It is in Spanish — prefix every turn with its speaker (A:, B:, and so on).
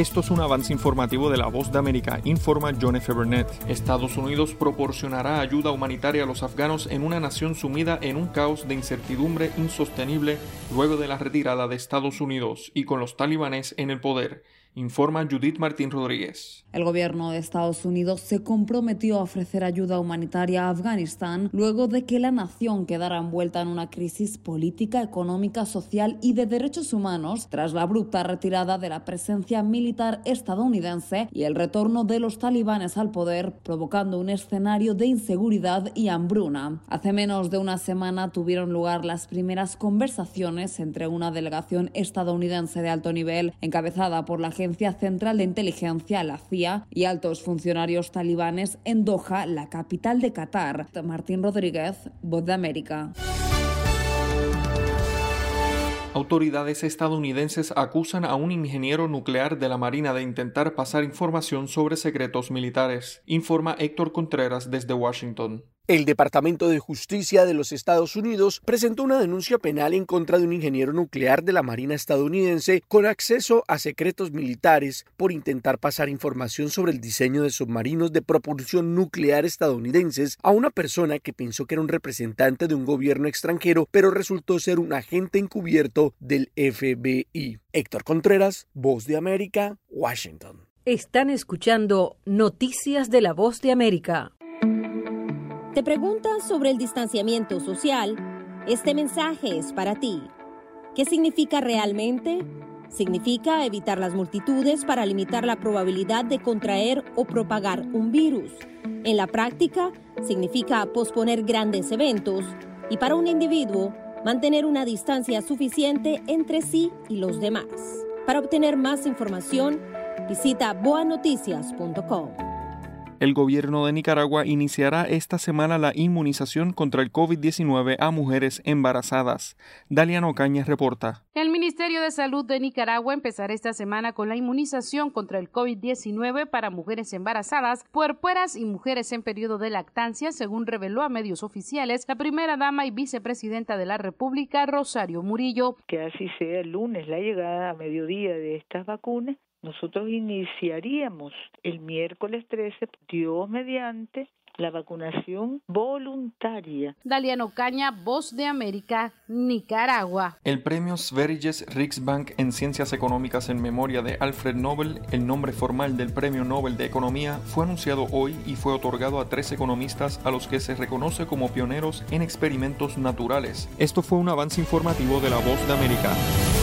A: Esto es un avance informativo de La Voz de América, informa John F. Burnett. Estados Unidos proporcionará ayuda humanitaria a los afganos en una nación sumida en un caos de incertidumbre insostenible luego de la retirada de Estados Unidos y con los talibanes en el poder, informa Judith Martín Rodríguez.
B: El gobierno de Estados Unidos se comprometió a ofrecer ayuda humanitaria a Afganistán luego de que la nación quedara envuelta en una crisis política, económica, social y de derechos humanos tras la abrupta retirada de la presencia militar estadounidense y el retorno de los talibanes al poder, provocando un escenario de inseguridad y hambruna. Hace menos de una semana tuvieron lugar las primeras conversaciones entre una delegación estadounidense de alto nivel, encabezada por la Agencia Central de Inteligencia, la CIA, y altos funcionarios talibanes en Doha, la capital de Qatar. Martín Rodríguez, Voz de América.
A: Autoridades estadounidenses acusan a un ingeniero nuclear de la Marina de intentar pasar información sobre secretos militares, informa Héctor Contreras desde Washington.
C: El Departamento de Justicia de los Estados Unidos presentó una denuncia penal en contra de un ingeniero nuclear de la Marina estadounidense con acceso a secretos militares por intentar pasar información sobre el diseño de submarinos de propulsión nuclear estadounidenses a una persona que pensó que era un representante de un gobierno extranjero, pero resultó ser un agente encubierto del FBI. Héctor Contreras, Voz de América, Washington.
D: Están escuchando Noticias de la Voz de América.
E: ¿Te preguntas sobre el distanciamiento social? Este mensaje es para ti. ¿Qué significa realmente? Significa evitar las multitudes para limitar la probabilidad de contraer o propagar un virus. En la práctica, significa posponer grandes eventos y para un individuo, mantener una distancia suficiente entre sí y los demás. Para obtener más información, visita boanoticias.com.
A: El gobierno de Nicaragua iniciará esta semana la inmunización contra el COVID-19 a mujeres embarazadas. Dalian Ocaña reporta.
F: El Ministerio de Salud de Nicaragua empezará esta semana con la inmunización contra el COVID-19 para mujeres embarazadas, puerperas y mujeres en periodo de lactancia, según reveló a medios oficiales la primera dama y vicepresidenta de la República, Rosario Murillo.
G: Que así sea el lunes la llegada a mediodía de estas vacunas. Nosotros iniciaríamos el miércoles 13, Dios mediante, la vacunación voluntaria.
F: Dalian Ocaña, Voz de América, Nicaragua.
A: El premio Sveriges Riksbank en Ciencias Económicas en memoria de Alfred Nobel, el nombre formal del Premio Nobel de Economía, fue anunciado hoy y fue otorgado a 3 economistas a los que se reconoce como pioneros en experimentos naturales. Esto fue un avance informativo de La Voz de América.